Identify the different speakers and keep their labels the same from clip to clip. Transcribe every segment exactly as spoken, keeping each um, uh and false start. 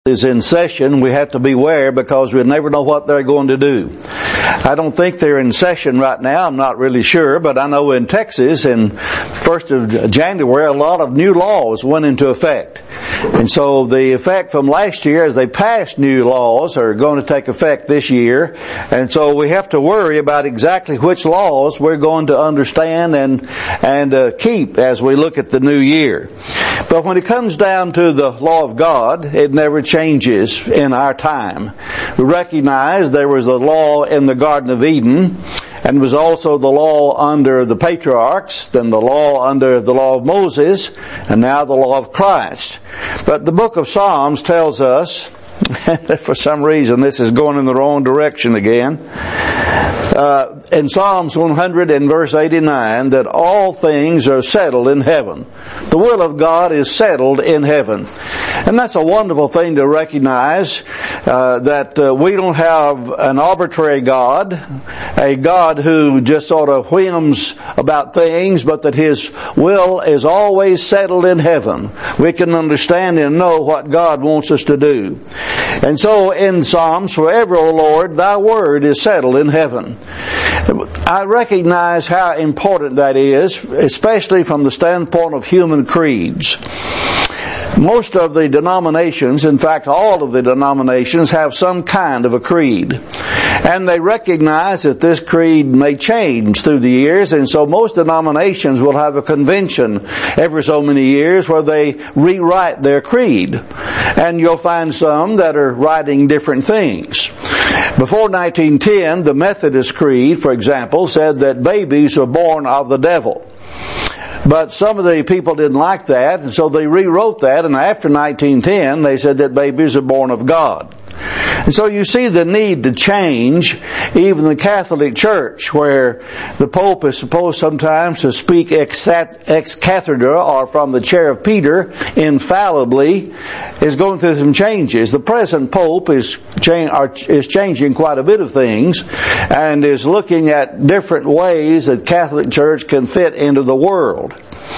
Speaker 1: is in session, we have to beware because we never know what they're going to do. I don't think they're in session right now. I'm not really sure, but I know in Texas in first of January, a lot of new laws went into effect. And so the effect from last year as they passed new laws are going to take effect this year. And so we have to worry about exactly which laws we're going to understand and, and uh, keep as we look at the new year. But when it comes down to the law of God, it never changes in our time. We recognize there was a law in the Garden of Eden, and was also the law under the patriarchs, then the law under the law of Moses, and now the law of Christ. But the book of Psalms tells us, for some reason this is going in the wrong direction again, uh, in Psalms one hundred and verse eighty-nine, that all things are settled in heaven. The will of God is settled in heaven. And that's a wonderful thing to recognize, uh, that uh, we don't have an arbitrary God, a God who just sort of whims about things, but that His will is always settled in heaven. We can understand and know what God wants us to do. And so in Psalms, forever, O Lord, Thy word is settled in heaven. I recognize how important that is, especially from the standpoint of human creeds. Most of the denominations, in fact all of the denominations, have some kind of a creed. And they recognize that this creed may change through the years, and so most denominations will have a convention every so many years where they rewrite their creed. And you'll find some that are writing different things. Before nineteen ten, the Methodist Creed, for example, said that babies are born of the devil. But some of the people didn't like that, and so they rewrote that, and after nineteen ten, they said that babies are born of God. And so you see the need to change even the Catholic Church, where the Pope is supposed sometimes to speak ex cathedra or from the chair of Peter infallibly, is going through some changes. The present Pope is, cha is changing quite a bit of things and is looking at different ways that Catholic Church can fit into the world.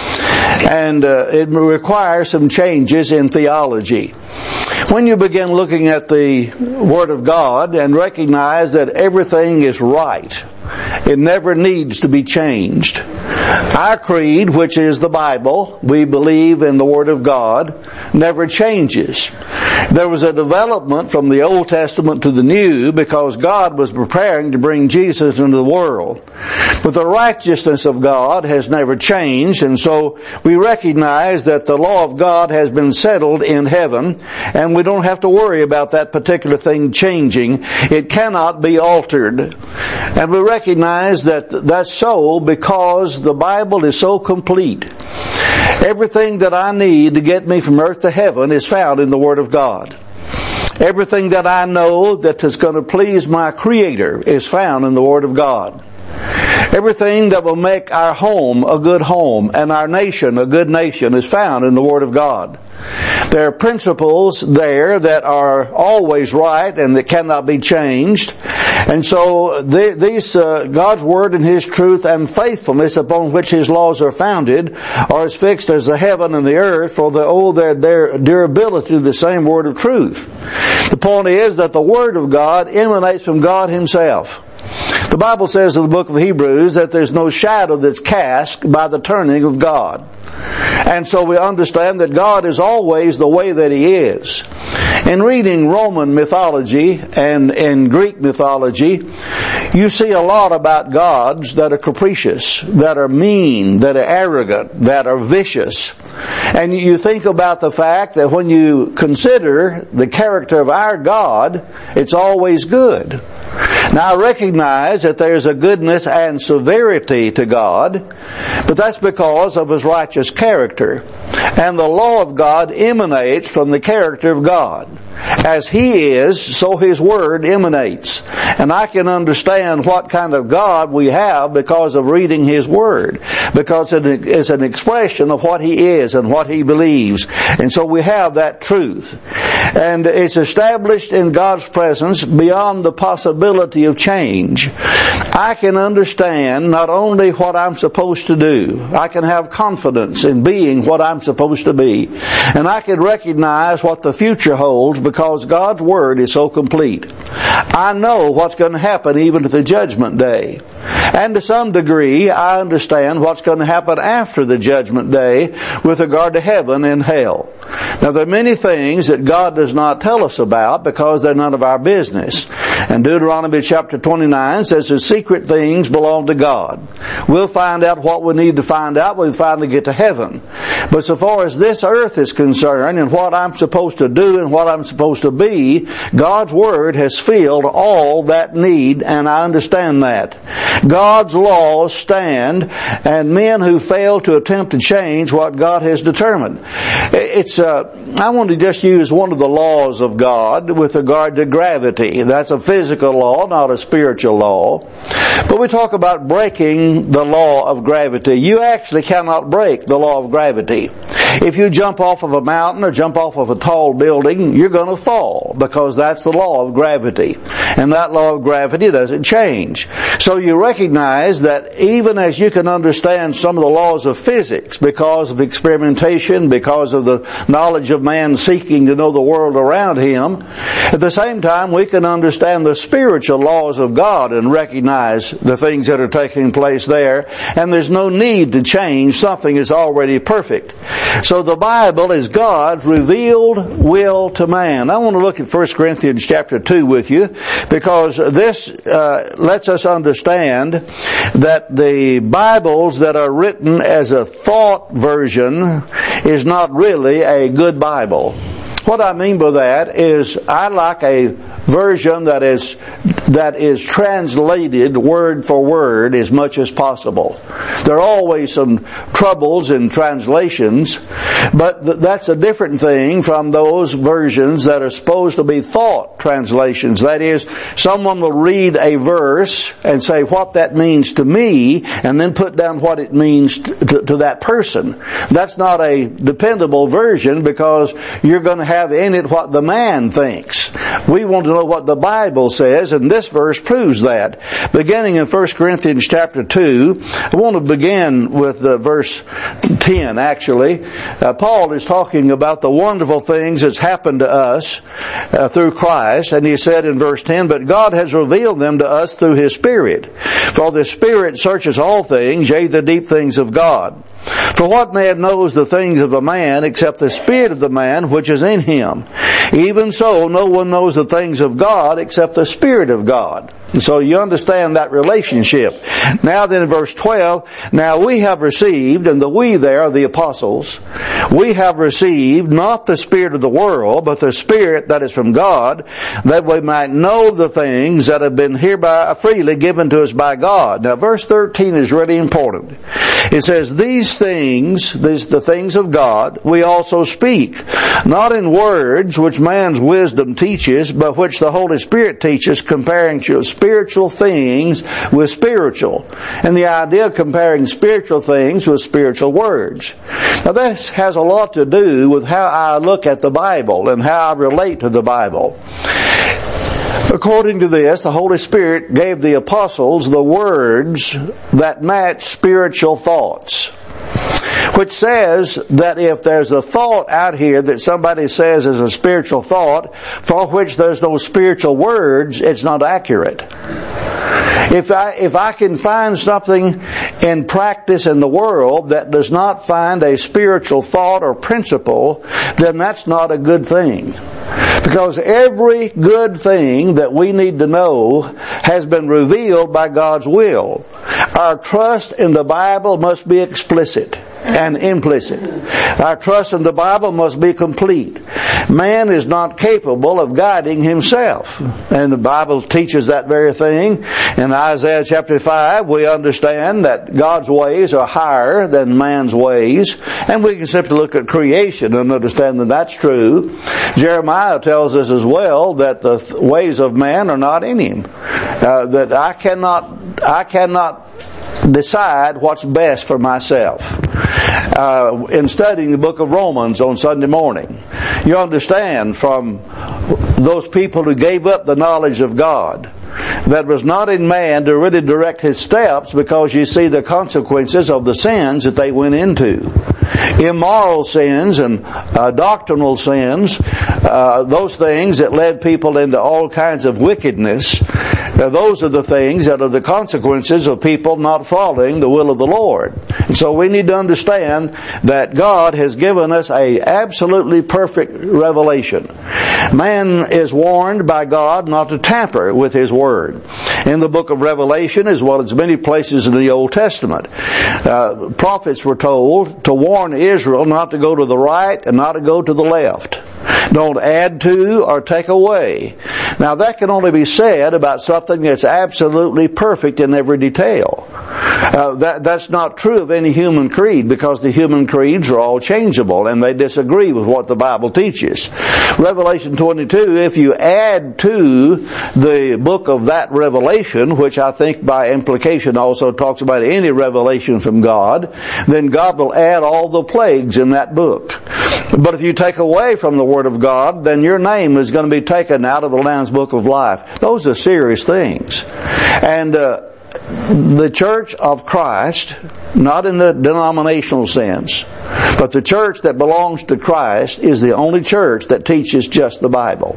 Speaker 1: And uh, it requires some changes in theology. When you begin looking at the Word of God and recognize that everything is right, it never needs to be changed. Our creed, which is the Bible, we believe in the Word of God, never changes. There was a development from the Old Testament to the New because God was preparing to bring Jesus into the world. But the righteousness of God has never changed, and so we recognize that the law of God has been settled in heaven, and we don't have to worry about that particular thing changing. It cannot be altered. And we recognize that that's so because the Bible is so complete. Everything that I need to get me from earth to heaven is found in the Word of God. Everything that I know that is going to please my Creator is found in the Word of God. Everything that will make our home a good home and our nation a good nation is found in the Word of God. There are principles there that are always right and that cannot be changed. And so the, these, uh, God's Word and His truth and faithfulness upon which His laws are founded are as fixed as the heaven and the earth, for they owe their, their durability to the same Word of truth. The point is that the Word of God emanates from God Himself. The Bible says in the book of Hebrews that there's no shadow that's cast by the turning of God. And so we understand that God is always the way that He is. In reading Roman mythology and in Greek mythology, you see a lot about gods that are capricious, that are mean, that are arrogant, that are vicious. And you think about the fact that when you consider the character of our God, it's always good. Now I recognize that there's a goodness and severity to God, but that's because of His righteous character. And the law of God emanates from the character of God. As He is, so His Word emanates. And I can understand what kind of God we have because of reading His Word. Because it is an expression of what He is and what He believes. And so we have that truth. And it's established in God's presence beyond the possibility of change. I can understand not only what I'm supposed to do, I can have confidence in being what I'm supposed to be, and I can recognize what the future holds because God's Word is so complete. I know what's going to happen even to the judgment day. And to some degree, I understand what's going to happen after the judgment day with regard to heaven and hell. Now, there are many things that God does not tell us about because they're none of our business. And Deuteronomy chapter twenty-nine says the secret things belong to God. We'll find out what we need to find out when we finally get to heaven. But so far as this earth is concerned and what I'm supposed to do and what I'm supposed to be, God's Word has filled all that need, and I understand that. God's laws stand, and men who fail to attempt to change what God has determined. It's uh, I want to just use one of the laws of God with regard to gravity. That's a physical law, not a spiritual law. But we talk about breaking the law of gravity. You actually cannot break the law of gravity. If you jump off of a mountain or jump off of a tall building, you're going to fall because that's the law of gravity. And that law of gravity doesn't change. So you recognize that even as you can understand some of the laws of physics because of experimentation, because of the knowledge of man seeking to know the world around him, at the same time we can understand the spiritual laws of God and recognize the things that are taking place there. And there's no need to change something that's already perfect. So the Bible is God's revealed will to man. I want to look at First Corinthians chapter two with you because this uh, lets us understand that the Bibles that are written as a thought version is not really a good Bible. What I mean by that is I like a version that is that is translated word for word as much as possible. There are always some troubles in translations, but th- that's a different thing from those versions that are supposed to be thought translations. That is, someone will read a verse and say what that means to me, and then put down what it means to, to, to that person. That's not a dependable version because you're going to have in it what the man thinks. We want to know what the Bible says, and this verse proves that. Beginning in First Corinthians chapter two, I want to begin with uh, verse ten, actually. Uh, Paul is talking about the wonderful things that's happened to us uh, through Christ, and he said in verse ten, "But God has revealed them to us through His Spirit. For the Spirit searches all things, yea, the deep things of God. For what man knows the things of a man except the spirit of the man which is in him? Even so, no one knows the things of God except the Spirit of God." And so you understand that relationship. Now then in verse twelve, "Now we have received," and the we there are the apostles, "we have received not the spirit of the world, but the Spirit that is from God, that we might know the things that have been hereby freely given to us by God." Now verse thirteen is really important. It says, "These things, these the things of God, we also speak, not in words which man's wisdom teaches, but which the Holy Spirit teaches, comparing spiritual things with spiritual." And the idea of comparing spiritual things with spiritual words. Now this has a lot to do with how I look at the Bible and how I relate to the Bible. According to this, the Holy Spirit gave the apostles the words that match spiritual thoughts, which says that if there's a thought out here that somebody says is a spiritual thought, for which there's no spiritual words, it's not accurate. If I, if I can find something in practice in the world that does not find a spiritual thought or principle, then that's not a good thing. Because every good thing that we need to know has been revealed by God's will. Our trust in the Bible must be explicit and implicit. Our trust in the Bible must be complete. Man is not capable of guiding himself. And the Bible teaches that very thing. In Isaiah chapter five, we understand that God's ways are higher than man's ways. And we can simply look at creation and understand that that's true. Jeremiah tells us as well that the ways of man are not in him. Uh, that I cannot, I cannot decide what's best for myself. Uh, in studying the book of Romans on Sunday morning, you understand from those people who gave up the knowledge of God that was not in man to really direct his steps, because you see the consequences of the sins that they went into. Immoral sins and uh, doctrinal sins, uh, those things that led people into all kinds of wickedness, uh, those are the things that are the consequences of people not following the will of the Lord. And so we need to understand that God has given us a absolutely perfect revelation. Man is warned by God not to tamper with His Word. In the book of Revelation, as well as many places in the Old Testament, uh, prophets were told to warn Israel not to go to the right and not to go to the left. Don't add to or take away. Now that can only be said about something that's absolutely perfect in every detail. Uh, that, that's not true of any human creed, because the human creeds are all changeable and they disagree with what the Bible teaches. Revelation twenty-two, if you add to the book of that revelation, which I think by implication also talks about any revelation from God, then God will add all the plagues in that book. But if you take away from the Word of God, then your name is going to be taken out of the Lamb's Book of Life. Those are serious things. And uh, the Church of Christ, not in the denominational sense, but the church that belongs to Christ, is the only church that teaches just the Bible.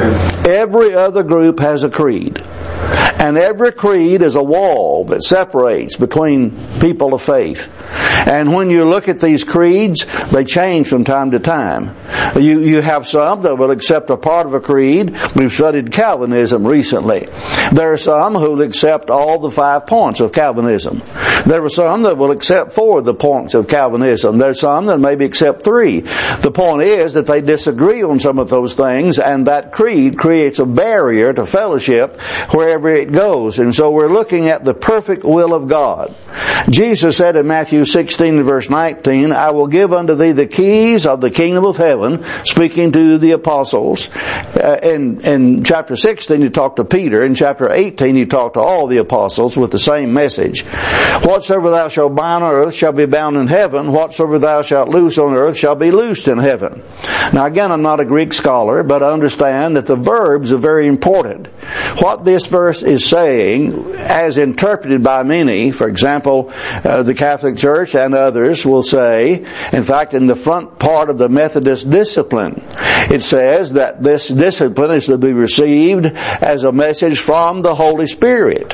Speaker 1: Every other group has a creed. And every creed is a wall that separates between people of faith. And when you look at these creeds, they change from time to time. You, you have some that will accept a part of a creed. We've studied Calvinism recently. There are some who will accept all the five points of Calvinism. There are some that will accept four of the points of Calvinism. There are some that maybe accept three. The point is that they disagree on some of those things, and that creed creates a barrier to fellowship wherever it goes. And so we're looking at the perfect will of God. Jesus said in Matthew sixteen verse nineteen, I will give unto thee the keys of the kingdom of heaven, speaking to the apostles. Uh, in, in chapter sixteen he talked to Peter. In chapter eighteen he talked to all the apostles with the same message. Whatsoever thou shalt bind on earth shall be bound in heaven. Whatsoever thou shalt loose on earth shall be loosed in heaven. Now again, I'm not a Greek scholar, but I understand that the verbs are very important. What this verse is saying, as interpreted by many, for example, uh, the Catholic Church and others will say, in fact, in the front part of the Methodist discipline, it says that this discipline is to be received as a message from the Holy Spirit.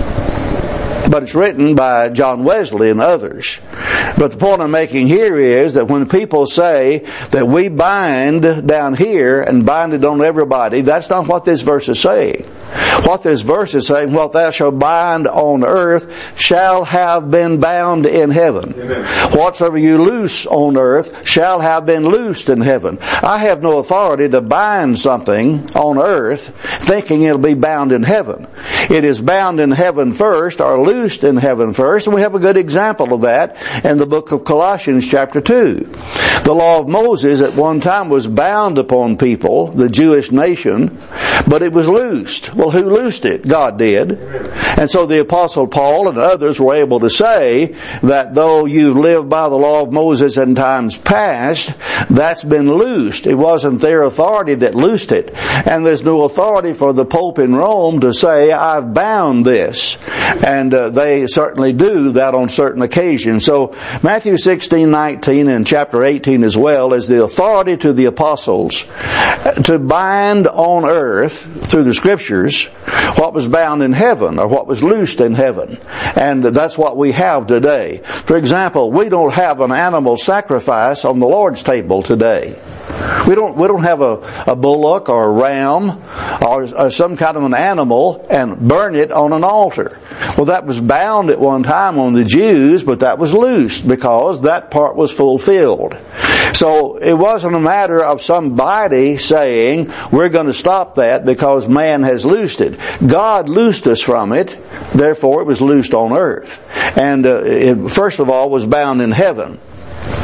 Speaker 1: But it's written by John Wesley and others. But the point I'm making here is that when people say that we bind down here and bind it on everybody, that's not what this verse is saying. What this verse is saying, what thou shalt bind on earth shall have been bound in heaven. Amen. Whatsoever you loose on earth shall have been loosed in heaven. I have no authority to bind something on earth thinking it'll be bound in heaven. It is bound in heaven first, or loosed in heaven first, and we have a good example of that in the book of Colossians chapter two. The law of Moses at one time was bound upon people, the Jewish nation, but it was loosed. Well, who loosed it? God did. And so the Apostle Paul and others were able to say that though you've lived by the law of Moses in times past, that's been loosed. It wasn't their authority that loosed it. And there's no authority for the Pope in Rome to say, I've bound this. And uh, they certainly do that on certain occasions. So Matthew sixteen nineteen and chapter eighteen as well is the authority to the apostles to bind on earth through the Scriptures what was bound in heaven or what was loosed in heaven. And that's what we have today. For example, we don't have an animal sacrifice on the Lord's table today. We don't, we don't have a, a bullock or a ram or, or some kind of an animal and burn it on an altar. Well, that was bound at one time on the Jews, but that was loosed because that part was fulfilled. So it wasn't a matter of somebody saying, we're going to stop that because man has loosed it. God loosed us from it, therefore it was loosed on earth. And uh, it, first of all, was bound in heaven.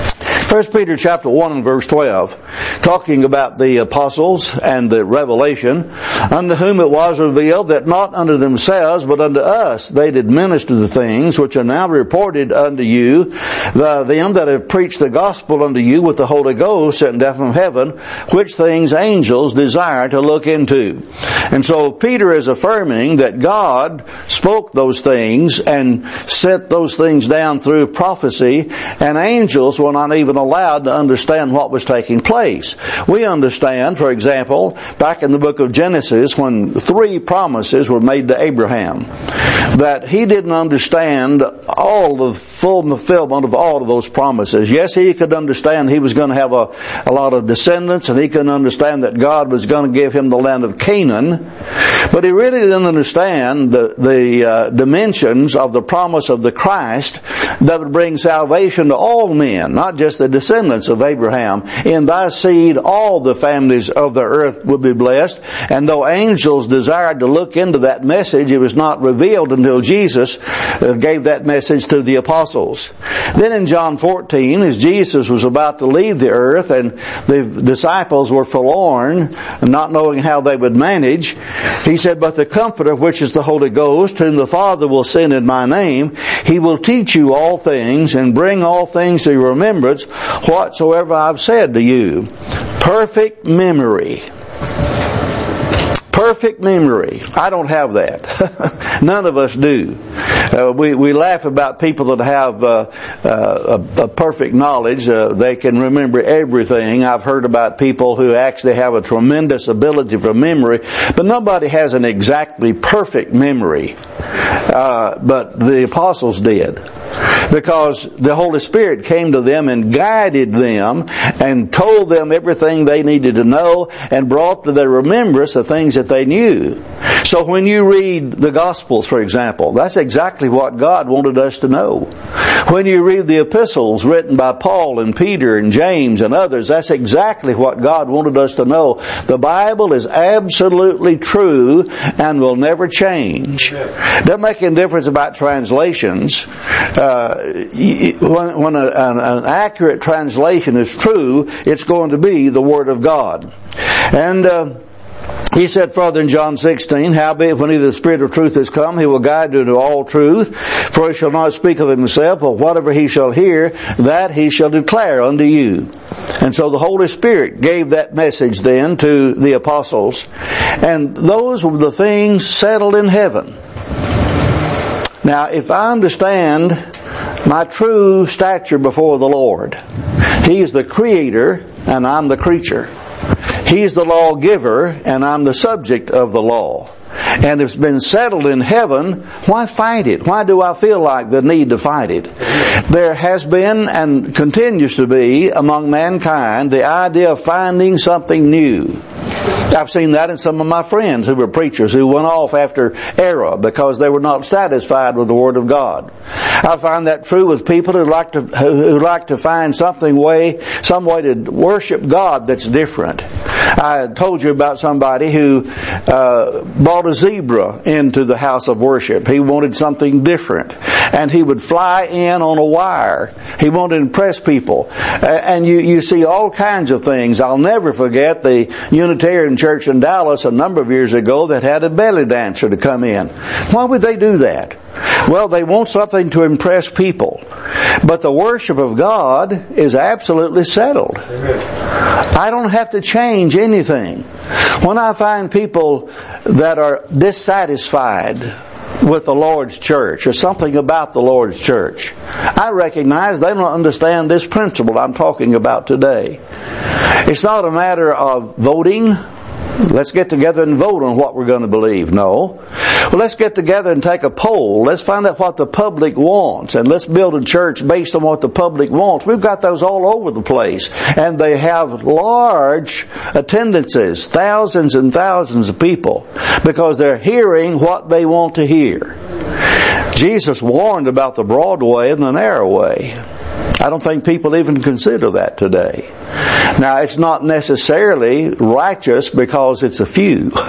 Speaker 1: First Peter chapter one and verse twelve, talking about the apostles and the revelation, unto whom it was revealed that not unto themselves, but unto us they did minister the things which are now reported unto you, the, them that have preached the gospel unto you with the Holy Ghost sent down from heaven, which things angels desire to look into. And so Peter is affirming that God spoke those things and set those things down through prophecy, and angels were not even allowed to understand what was taking place. We understand, for example, back in the book of Genesis, when three promises were made to Abraham, that he didn't understand all the full fulfillment of all of those promises. Yes, he could understand he was going to have a, a lot of descendants, and he could understand that God was going to give him the land of Canaan, but he really didn't understand the, the uh, dimensions of the promise of the Christ that would bring salvation to all men, not just the descendants of Abraham. In thy seed all the families of the earth would be blessed. And though angels desired to look into that message, it was not revealed until Jesus gave that message to the apostles. Then in John fourteen, as Jesus was about to leave the earth and the disciples were forlorn, not knowing how they would manage, he said, but the Comforter, which is the Holy Ghost, whom the Father will send in my name, he will teach you all things and bring all things to your remembrance whatsoever I've said to you. Perfect memory. Perfect memory. I don't have that. None of us do. Uh, we, we laugh about people that have uh, uh, a, a perfect knowledge. Uh, they can remember everything. I've heard about people who actually have a tremendous ability for memory, but nobody has an exactly perfect memory. Uh, but the apostles did. Because the Holy Spirit came to them and guided them and told them everything they needed to know and brought to their remembrance the things that they knew. So when you read the Gospels, for example, that's exactly what God wanted us to know. When you read the epistles written by Paul and Peter and James and others, that's exactly what God wanted us to know. The Bible is absolutely true and will never change. Doesn't make any difference about translations. Uh, when when a, an, an accurate translation is true, it's going to be the Word of God. And uh, he said further in John sixteen, howbeit when either the Spirit of truth is come, he will guide you into all truth. For he shall not speak of himself, but whatever he shall hear, that he shall declare unto you. And so the Holy Spirit gave that message then to the apostles. And those were the things settled in heaven. Now, if I understand my true stature before the Lord, He is the Creator and I'm the creature. He's the lawgiver and I'm the subject of the law. And it's been settled in heaven, why fight it? Why do I feel like the need to fight it? There has been and continues to be among mankind the idea of finding something new. I've seen that in some of my friends who were preachers who went off after error because they were not satisfied with the Word of God. I find that true with people who like to who, who like to find something way, some way to worship God that's different. I told you about somebody who uh, brought a zebra into the house of worship. He wanted something different, and he would fly in on a wire. He wanted to impress people, uh, and you you see all kinds of things. I'll never forget the Unitarian Church in Dallas a number of years ago that had a belly dancer to come in. Why would they do that? Well, they want something to impress people. But the worship of God is absolutely settled. I don't have to change anything. When I find people that are dissatisfied with the Lord's church or something about the Lord's church, I recognize they don't understand this principle I'm talking about today. It's not a matter of voting. Let's get together and vote on what we're going to believe. No. Well, let's get together and take a poll. Let's find out what the public wants. And let's build a church based on what the public wants. We've got those all over the place. And they have large attendances, thousands and thousands of people, because they're hearing what they want to hear. Jesus warned about the broad way and the narrow way. I don't think people even consider that today. Now, it's not necessarily righteous because it's a few.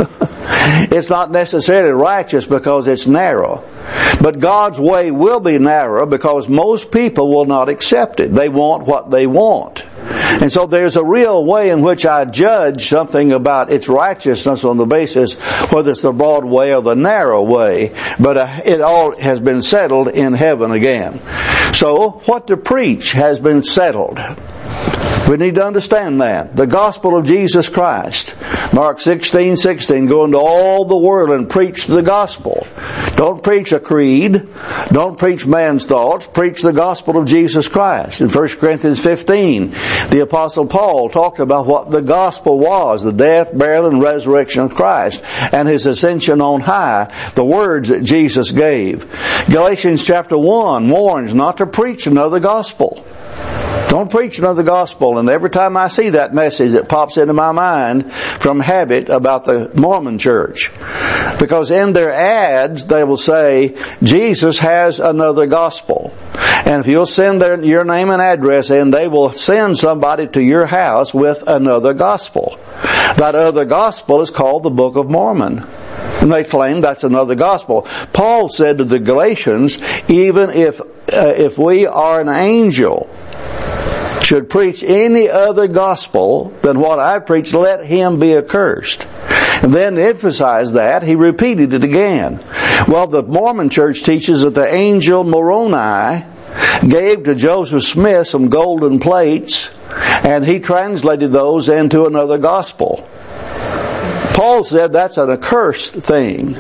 Speaker 1: It's not necessarily righteous because it's narrow. But God's way will be narrow because most people will not accept it. They want what they want. And so there's a real way in which I judge something about its righteousness on the basis whether it's the broad way or the narrow way. But uh, it all has been settled in heaven again. So what to preach has been settled. We need to understand that. The gospel of Jesus Christ. Mark sixteen sixteen, go into all the world and preach the gospel. Don't preach a creed. Don't preach man's thoughts. Preach the gospel of Jesus Christ. In First Corinthians fifteen, the Apostle Paul talked about what the gospel was, the death, burial, and resurrection of Christ, and His ascension on high, the words that Jesus gave. Galatians chapter one warns not to preach another gospel. Don't preach another gospel. And every time I see that message, it pops into my mind from habit about the Mormon church. Because in their ads, they will say, Jesus has another gospel. And if you'll send their, your name and address in, they will send somebody to your house with another gospel. That other gospel is called the Book of Mormon. And they claim that's another gospel. Paul said to the Galatians, even if, uh, if we are an angel, should preach any other gospel than what I preach, let him be accursed. And then to emphasize that, he repeated it again. Well, the Mormon church teaches that the angel Moroni gave to Joseph Smith some golden plates, and he translated those into another gospel. Paul said that's an accursed thing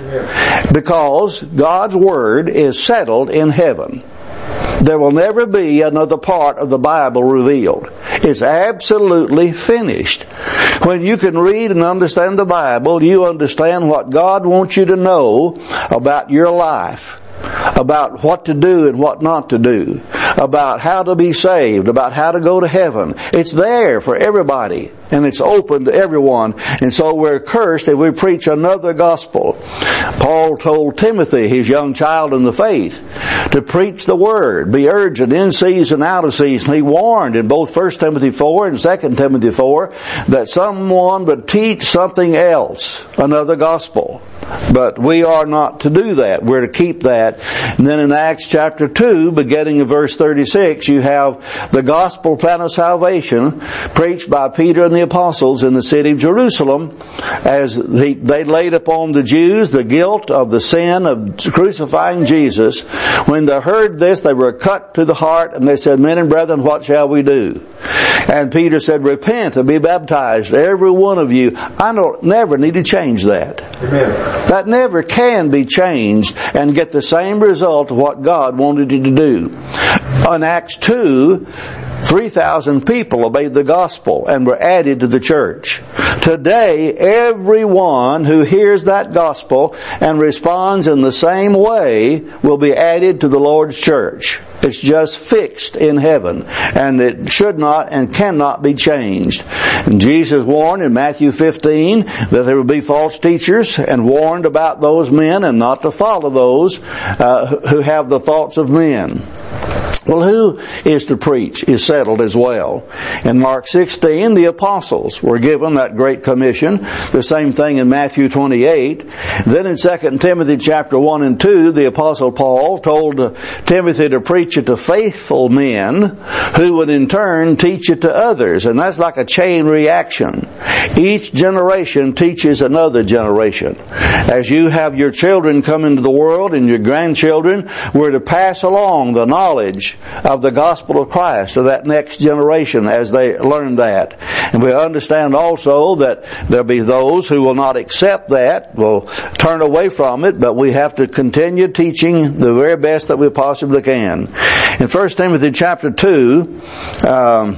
Speaker 1: because God's Word is settled in heaven. There will never be another part of the Bible revealed. It's absolutely finished. When you can read and understand the Bible, you understand what God wants you to know about your life, about what to do and what not to do, about how to be saved, about how to go to heaven. It's there for everybody, and it's open to everyone. And so we're cursed if we preach another gospel. Paul told Timothy, his young child in the faith, to preach the word, be urgent in season, out of season. He warned in both First Timothy four and Second Timothy four that someone would teach something else, another gospel. But we are not to do that. We're to keep that. And then in Acts chapter two, beginning of verse thirty-six, you have the gospel plan of salvation preached by Peter and the apostles in the city of Jerusalem as they, they laid upon the Jews the guilt of the sin of crucifying Jesus. When they heard this, they were cut to the heart, and they said, men and brethren, what shall we do? And Peter said, repent and be baptized, every one of you. I don't never need to change that. Amen. That never can be changed and get the same result of what God wanted you to do. In Acts two, three thousand people obeyed the gospel and were added to the church. Today, everyone who hears that gospel and responds in the same way will be added to the Lord's church. It's just fixed in heaven, and it should not and cannot be changed. And Jesus warned in Matthew fifteen that there would be false teachers, and warned about those men and not to follow those uh, who have the thoughts of men. Well, who is to preach is settled as well. In Mark sixteen, the apostles were given that great commission. The same thing in Matthew twenty-eight. Then in Second Timothy chapter one and two, the apostle Paul told Timothy to preach it to faithful men who would in turn teach it to others. And that's like a chain reaction. Each generation teaches another generation. As you have your children come into the world and your grandchildren, we're to pass along the knowledge of the gospel of Christ to that next generation as they learn that. And we understand also that there'll be those who will not accept that, will turn away from it, but we have to continue teaching the very best that we possibly can. In First Timothy chapter two, um,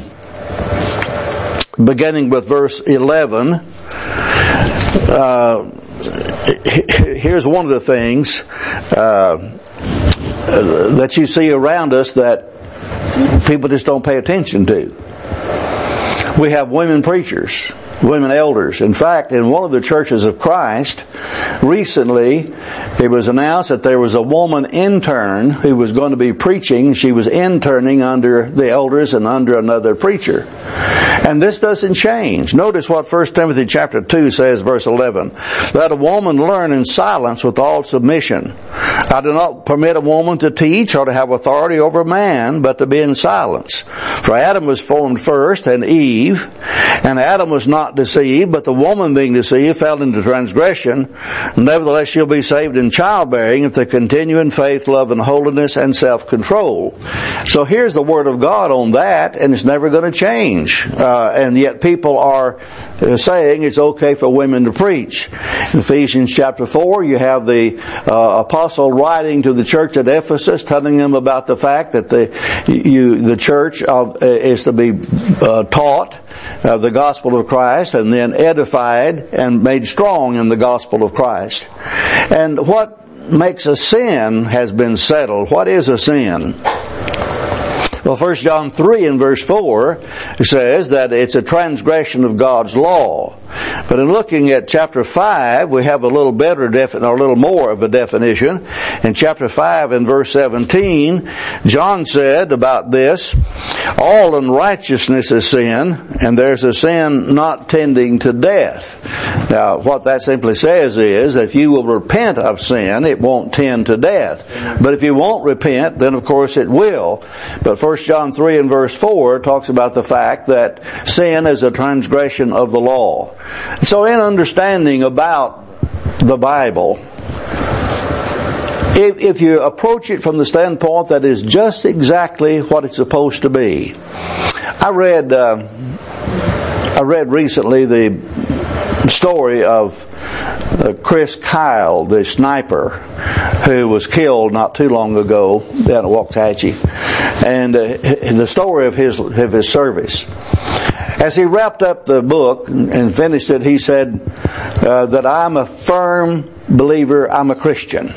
Speaker 1: beginning with verse eleven, uh, here's one of the things uh, that you see around us that people just don't pay attention to. We have women preachers. women elders. In fact, in one of the churches of Christ, recently, it was announced that there was a woman intern who was going to be preaching. She was interning under the elders and under another preacher. And this doesn't change. Notice what First Timothy chapter two says, verse eleven. Let a woman learn in silence with all submission. I do not permit a woman to teach or to have authority over man, but to be in silence. For Adam was formed first, and Eve, and Adam was not deceived, but the woman being deceived fell into transgression. Nevertheless, she'll be saved in childbearing if they continue in faith, love, and holiness, and self-control. So here's the Word of God on that, and it's never going to change. Uh, and yet people are uh, saying it's okay for women to preach. In Ephesians chapter four, you have the uh, apostle writing to the church at Ephesus, telling them about the fact that the you the church of, uh, is to be uh, taught uh, the gospel of Christ, and then edified and made strong in the gospel of Christ. And what makes a sin has been settled. What is a sin? Well, First John three and verse four says that it's a transgression of God's law. But in looking at chapter five, we have a little better definition, or a little more of a definition. In chapter five and verse seventeen, John said about this, all unrighteousness is sin, and there's a sin not tending to death. Now, what that simply says is, if you will repent of sin, it won't tend to death. But if you won't repent, then of course it will. But First John three and verse four talks about the fact that sin is a transgression of the law. So in understanding about the Bible, if, if you approach it from the standpoint that is just exactly what it's supposed to be. I read, uh, I read recently the story of uh, Chris Kyle, the sniper, who was killed not too long ago down at Waxahachie, and uh, the story of his of his service. As he wrapped up the book and finished it, he said uh, that I'm a firm believer, I'm a Christian.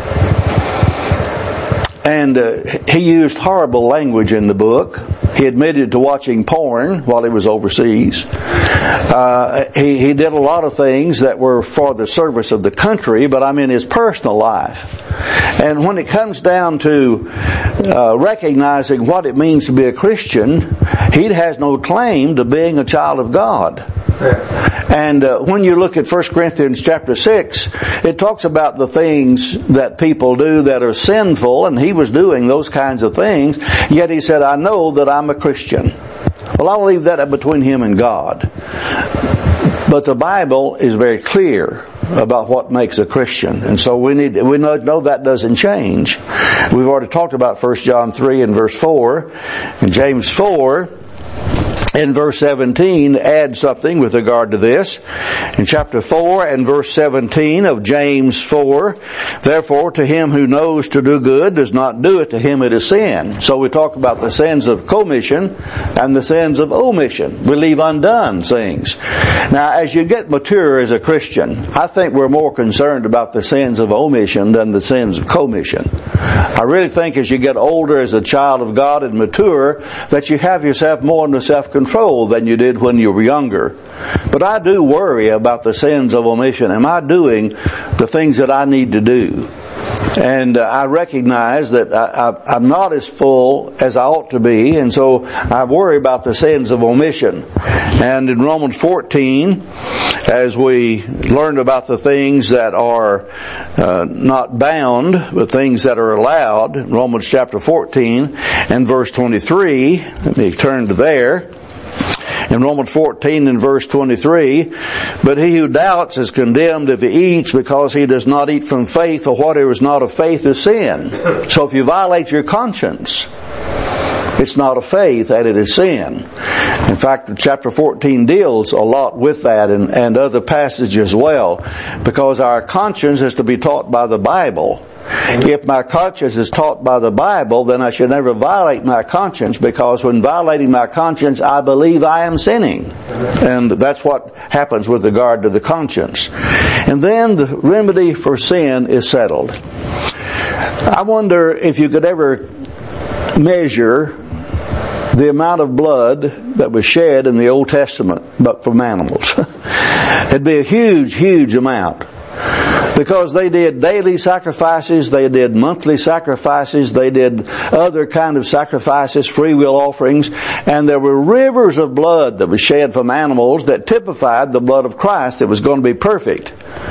Speaker 1: And uh, he used horrible language in the book. He admitted to watching porn while he was overseas. Uh, he, he did a lot of things that were for the service of the country, but I mean his personal life. And when it comes down to uh, recognizing what it means to be a Christian, he has no claim to being a child of God. And uh, when you look at First Corinthians chapter six, it talks about the things that people do that are sinful, and he was doing those kinds of things, yet he said, I know that I'm a Christian. Well, I'll leave that between him and God. But the Bible is very clear about what makes a Christian. And so we need, we know, know that doesn't change. We've already talked about First John three and verse four, and James four in verse seventeen adds something with regard to this. In chapter four and verse seventeen of James four, therefore to him who knows to do good does not do it, to him it is sin. So we talk about the sins of commission and the sins of omission. We leave undone things. Now, as you get mature as a Christian, I think we're more concerned about the sins of omission than the sins of commission. I really think as you get older as a child of God and mature, that you have yourself more into self-control than you did when you were younger. But I do worry about the sins of omission. Am I doing the things that I need to do? And uh, I recognize that I, I, I'm not as full as I ought to be, and so I worry about the sins of omission. And in Romans fourteen, as we learned about the things that are uh, not bound, but things that are allowed, Romans chapter fourteen and verse twenty-three, let me turn to there. In Romans fourteen and verse twenty-three, but he who doubts is condemned if he eats, because he does not eat from faith, for whatever is not of faith is sin. So if you violate your conscience, it's not of faith, and it is sin. In fact, chapter fourteen deals a lot with that, and, and other passages as well, because our conscience is to be taught by the Bible. If my conscience is taught by the Bible, then I should never violate my conscience, because when violating my conscience, I believe I am sinning. And that's what happens with regard to the conscience. And then the remedy for sin is settled. I wonder if you could ever measure the amount of blood that was shed in the Old Testament, but from animals. It'd be a huge, huge amount. Because they did daily sacrifices, they did monthly sacrifices, they did other kind of sacrifices, free will offerings, and there were rivers of blood that was shed from animals that typified the blood of Christ that was going to be perfect.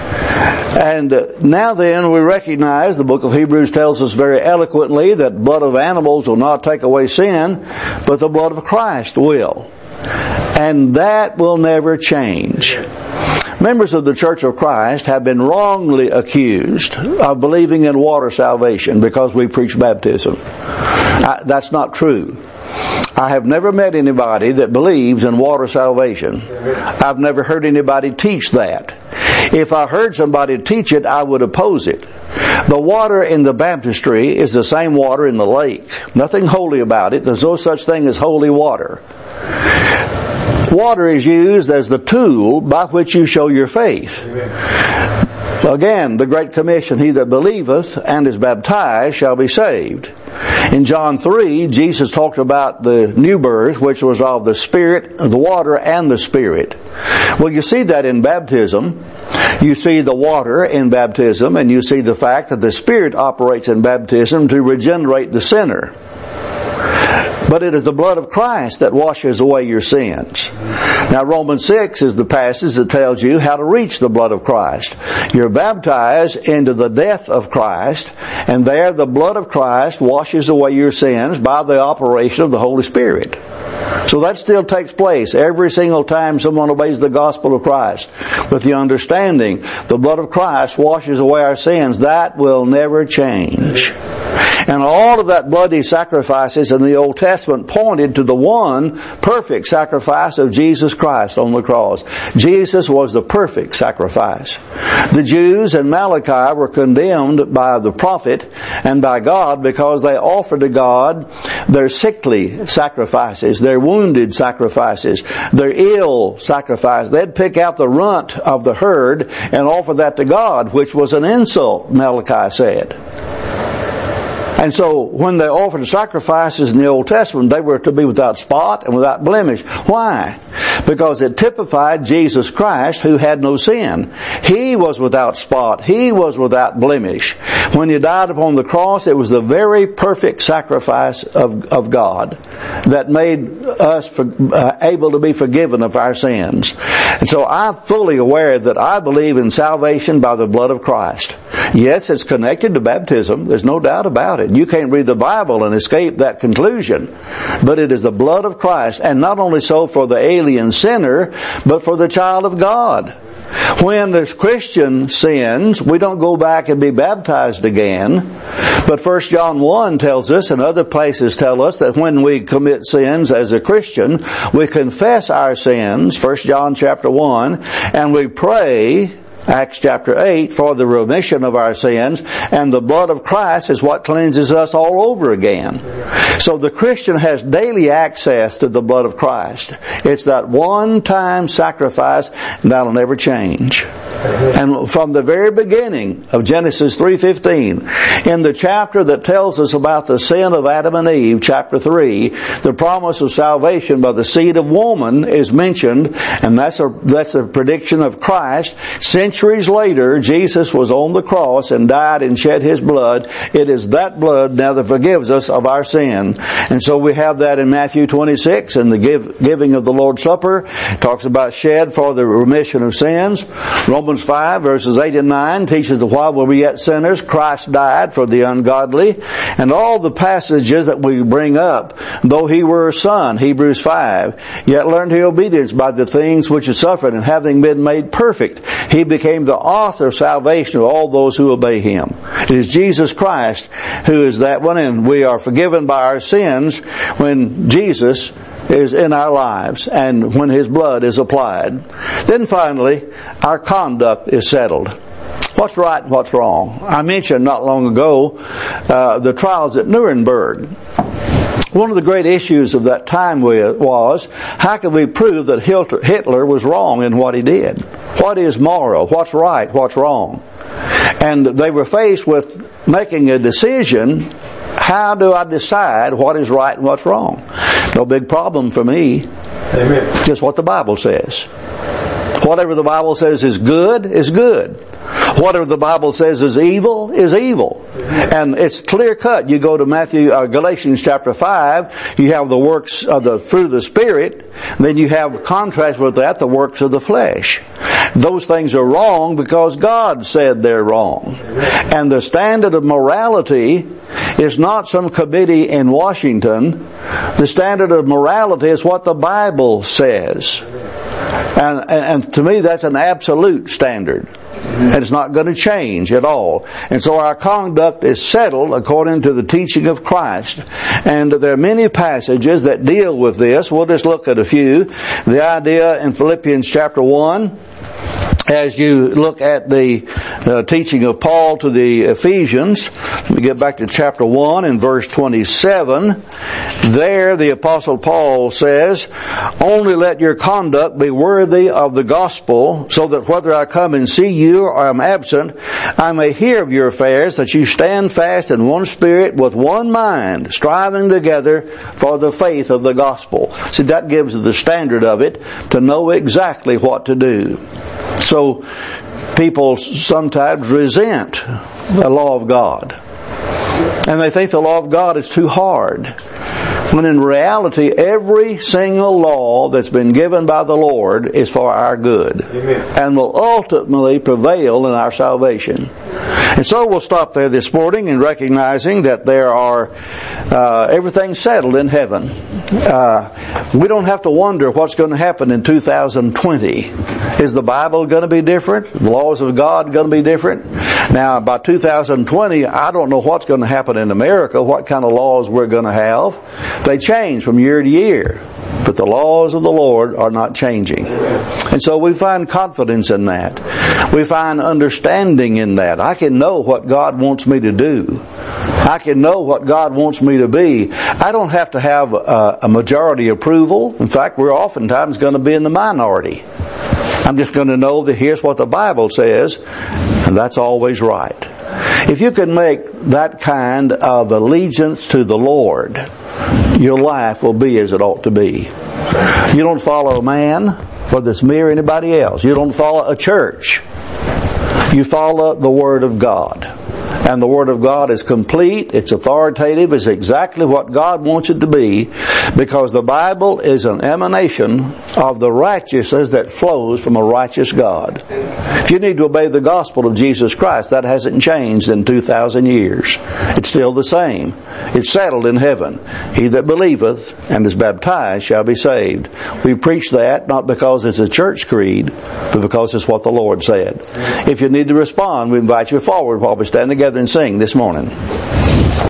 Speaker 1: And uh, now then we recognize, the book of Hebrews tells us very eloquently, that blood of animals will not take away sin, but the blood of Christ will. And that will never change. Members of the Church of Christ have been wrongly accused of believing in water salvation because we preach baptism. I, that's not true. I have never met anybody that believes in water salvation. I've never heard anybody teach that. If I heard somebody teach it, I would oppose it. The water in the baptistry is the same water in the lake. Nothing holy about it. There's no such thing as holy water. Water is used as the tool by which you show your faith. Again, the Great Commission, he that believeth and is baptized shall be saved. In John three, Jesus talked about the new birth, which was of the Spirit, the water, and the Spirit. Well, you see that in baptism. You see the water in baptism, and you see the fact that the Spirit operates in baptism to regenerate the sinner. But it is the blood of Christ that washes away your sins. Now, Romans six is the passage that tells you how to reach the blood of Christ. You're baptized into the death of Christ, and there the blood of Christ washes away your sins by the operation of the Holy Spirit. So that still takes place every single time someone obeys the gospel of Christ. With the understanding, the blood of Christ washes away our sins. That will never change. And all of that bloody sacrifices in the Old Testament pointed to the one perfect sacrifice of Jesus Christ on the cross. Jesus was the perfect sacrifice. The Jews in Malachi were condemned by the prophet and by God because they offered to God their sickly sacrifices, their wounded sacrifices, their ill sacrifices. They'd pick out the runt of the herd and offer that to God, which was an insult, Malachi said. And so when they offered sacrifices in the Old Testament, they were to be without spot and without blemish. Why? Because it typified Jesus Christ, who had no sin. He was without spot. He was without blemish. When he died upon the cross, it was the very perfect sacrifice of, of God that made us for, uh, able to be forgiven of our sins. And so I'm fully aware that I believe in salvation by the blood of Christ. Yes, it's connected to baptism. There's no doubt about it. You can't read the Bible and escape that conclusion. But it is the blood of Christ, and not only so for the alien sinner, but for the child of God. When the Christian sins, we don't go back and be baptized again. But First John one tells us, and other places tell us, that when we commit sins as a Christian, we confess our sins, First John chapter one, and we pray, Acts chapter eight, for the remission of our sins, and the blood of Christ is what cleanses us all over again. So the Christian has daily access to the blood of Christ. It's that one-time sacrifice, and that'll never change. And from the very beginning of Genesis three fifteen, in the chapter that tells us about the sin of Adam and Eve, chapter three, the promise of salvation by the seed of woman is mentioned, and that's a, that's a prediction of Christ. Centuries later, Jesus was on the cross and died and shed His blood. It is that blood now that forgives us of our sin. And so we have that in Matthew twenty-six, in the give, giving of the Lord's Supper. It talks about shed for the remission of sins. Romans five verses eight and nine teaches that while we were yet sinners, Christ died for the ungodly. And all the passages that we bring up, though He were a son, Hebrews five, yet learned He obedience by the things which He suffered, and having been made perfect, He became the author of salvation to all those who obey Him. It is Jesus Christ who is that one, and we are forgiven by our sins when Jesus is in our lives and when His blood is applied. Then finally, our conduct is settled. What's right and what's wrong? I mentioned not long ago uh, the trials at Nuremberg. One of the great issues of that time was, how can we prove that Hitler was wrong in what he did? What is moral? What's right? What's wrong? And they were faced with making a decision. How do I decide what is right and what's wrong? No big problem for me.
Speaker 2: Amen.
Speaker 1: Just what the Bible says. Whatever the Bible says is good, is good. Whatever the Bible says is evil, is evil. And it's clear cut. You go to Matthew, uh, Galatians chapter five, you have the works of the fruit of the Spirit, then you have contrast with that, the works of the flesh. Those things are wrong because God said they're wrong. And the standard of morality is not some committee in Washington. The standard of morality is what the Bible says. And, and, and to me, that's an absolute standard. And it's not going to change at all. And so our conduct is settled according to the teaching of Christ. And there are many passages that deal with this. We'll just look at a few. The idea in Philippians chapter one, as you look at the uh, teaching of Paul to the Ephesians, let me get back to chapter one and verse twenty-seven. There the Apostle Paul says, "Only let your conduct be worthy of the gospel, so that whether I come and see you or am absent, I may hear of your affairs, that you stand fast in one spirit with one mind, striving together for the faith of the gospel." See, that gives the standard of it to know exactly what to do. So people sometimes resent the law of God. And they think the law of God is too hard. When in reality, every single law that's been given by the Lord is for our good. Amen. And will ultimately prevail in our salvation. And so we'll stop there this morning in recognizing that there are, uh, everything's settled in heaven. Uh, we don't have to wonder what's going to happen in two thousand twenty. Is the Bible going to be different? The laws of God going to be different? Now, by two thousand twenty, I don't know what's going to happen in America, what kind of laws we're going to have. They change from year to year. But the laws of the Lord are not changing. And so we find confidence in that. We find understanding in that. I can know what God wants me to do. I can know what God wants me to be. I don't have to have a, a majority approval. In fact, we're oftentimes going to be in the minority. I'm just going to know that here's what the Bible says, and that's always right. If you can make that kind of allegiance to the Lord, your life will be as it ought to be. You don't follow a man, whether it's me or anybody else. You don't follow a church. You follow the Word of God. And the Word of God is complete, it's authoritative, it's exactly what God wants it to be, because the Bible is an emanation of the righteousness that flows from a righteous God. If you need to obey the gospel of Jesus Christ, that hasn't changed in two thousand years. It's still the same. It's settled in heaven. He that believeth and is baptized shall be saved. We preach that not because it's a church creed, but because it's what the Lord said. If you need to respond, we invite you forward while we stand together and sing this morning.